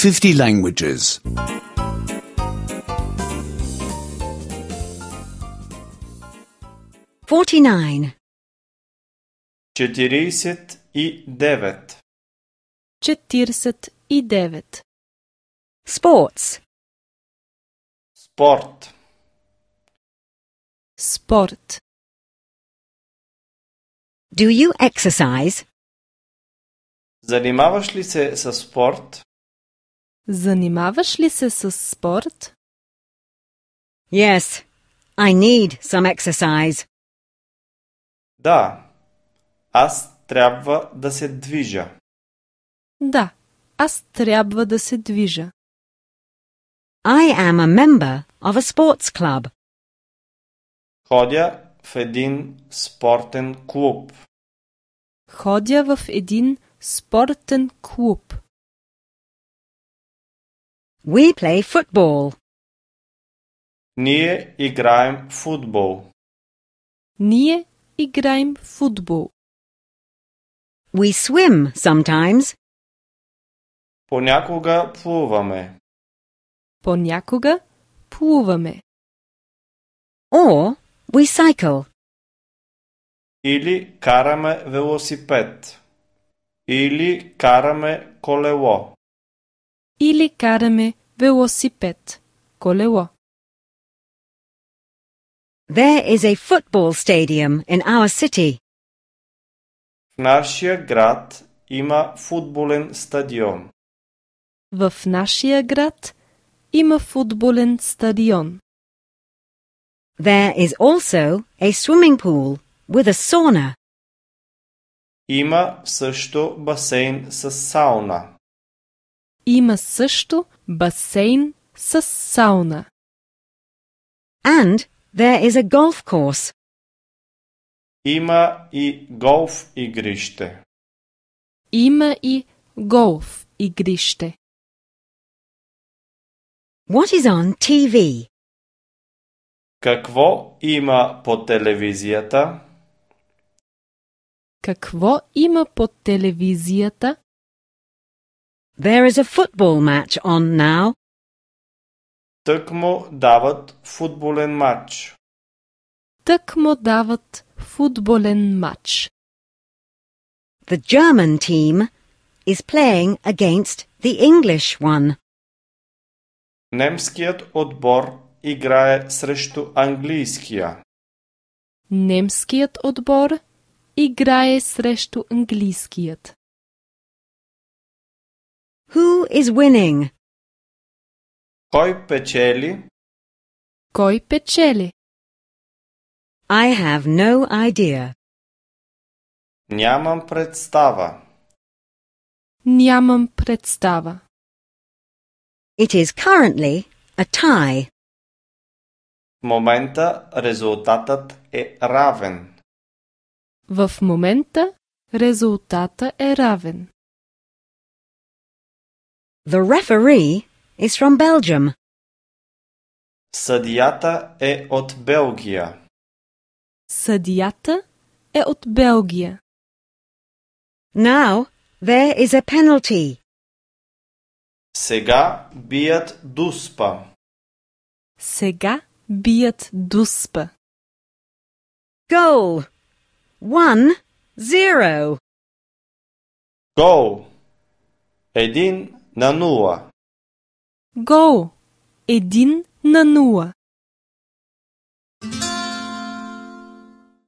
50 languages. 49. 49. 49. Sports. Спорт. Спорт. Do you exercise? Занимаваш ли се със спорт? Занимаваш ли се с спорт? Yes, I need some exercise. Да. Аз трябва да се движа. Да, аз трябва да се движа. I am a member of a sports club. Ходя в един спортен клуб. Ходя в един спортен клуб. We play football. Ние играем футбол. Ние играем футбол. We swim sometimes. Понякога плуваме. Понякога плуваме. Or we cycle. Или караме велосипед. Или караме колело. Или караме велосипед, колело. There is a football stadium in our city. В нашия град има футболен стадион. В нашия град има футболен стадион. There is also a swimming pool with a sauna. Има също басейн с сауна. Има също басейн с сауна. And there is a golf course. Има и голф игрище. Има и голф игрище. What is on TV? Какво има по телевизията? Какво има по телевизията? There is a football match on now. Тъкмо дават футболен матч. Тъкмо дават футболен матч. The German team is playing against the English one. Немският отбор играе срещу английския. Немският отбор играе срещу английският. Who is winning? Кой печели? Кой печели? I have no idea. Нямам представа. Нямам представа. It is currently a tie. В момента резултатът е равен. В момента резултата е равен. The referee is from Belgium. Съдията е от Белгия. Съдията е от Белгия. Now there is a penalty. Сега бият дуспа. Сега бият дуспа. Goal. 1-0. Гол. 1-0. Гол. 1-0.